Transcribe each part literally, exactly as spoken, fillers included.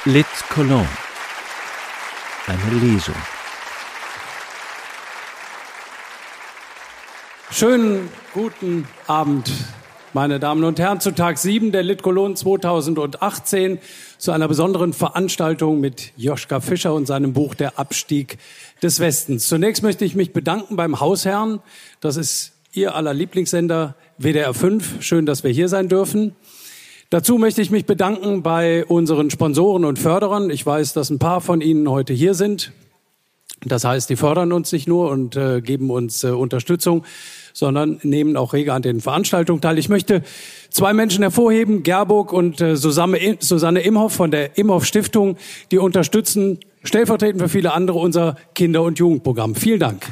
Lit Cologne. Eine Lesung. Schönen guten Abend, meine Damen und Herren, zu Tag sieben der Lit Cologne zweitausendachtzehn, zu einer besonderen Veranstaltung mit Joschka Fischer und seinem Buch Der Abstieg des Westens. Zunächst möchte ich mich bedanken beim Hausherrn. Das ist Ihr aller Lieblingssender W D R fünf. Schön, dass wir hier sein dürfen. Dazu möchte ich mich bedanken bei unseren Sponsoren und Förderern. Ich weiß, dass ein paar von Ihnen heute hier sind. Das heißt, die fördern uns nicht nur und äh, geben uns äh, Unterstützung, sondern nehmen auch rege an den Veranstaltungen teil. Ich möchte zwei Menschen hervorheben, Gerburg und äh, Susanne, Susanne Imhoff von der Imhoff Stiftung, die unterstützen stellvertretend für viele andere unser Kinder- und Jugendprogramm. Vielen Dank.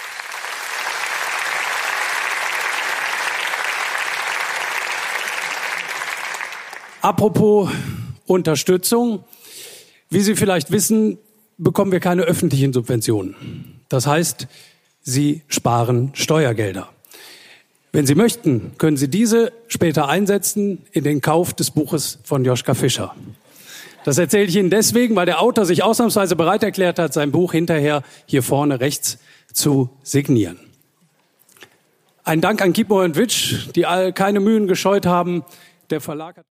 Apropos Unterstützung, wie Sie vielleicht wissen, bekommen wir keine öffentlichen Subventionen. Das heißt, Sie sparen Steuergelder. Wenn Sie möchten, können Sie diese später einsetzen in den Kauf des Buches von Joschka Fischer. Das erzähle ich Ihnen deswegen, weil der Autor sich ausnahmsweise bereit erklärt hat, sein Buch hinterher hier vorne rechts zu signieren. Ein Dank an Kiepenheuer und Witsch, die all keine Mühen gescheut haben. Der Verlag hat